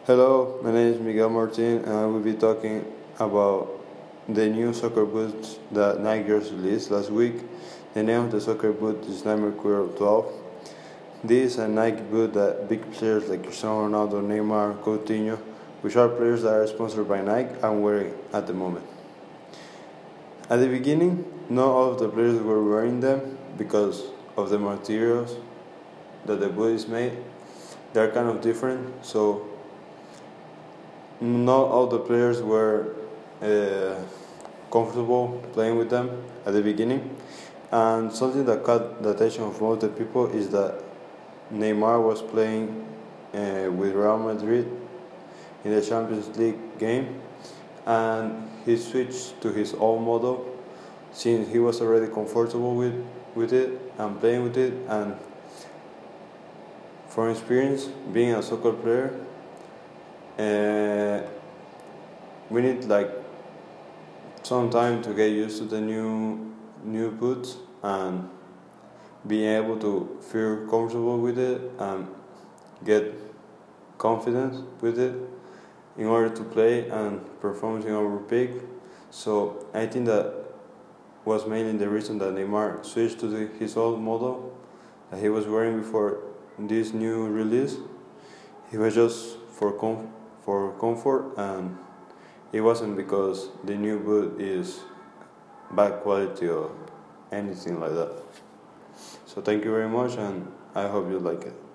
Hello, my name is Miguel Martin, and I will be talking about the new soccer boots that Nike just released last week. The name of the soccer boot is Nike Mercurial 12. This is a Nike boot that big players like Cristiano Ronaldo, Neymar, Coutinho, which are players that are sponsored by Nike, and wearing at the moment. At the beginning, not all of the players were wearing them because of the materials that the boot is made. They are kind of different, so not all the players were comfortable playing with them at the beginning. And something that caught the attention of most of the people is that Neymar was playing with Real Madrid in the Champions League game, and he switched to his old model since he was already comfortable with it and playing with it. And from experience being a soccer player, we need like some time to get used to the new boots and being able to feel comfortable with it and get confidence with it in order to play and perform in our peak. So I think that was mainly the reason that Neymar switched to his old model that he was wearing before this new release. He was just for comfort, and it wasn't because the new boot is bad quality or anything like that. So thank you very much, and I hope you like it.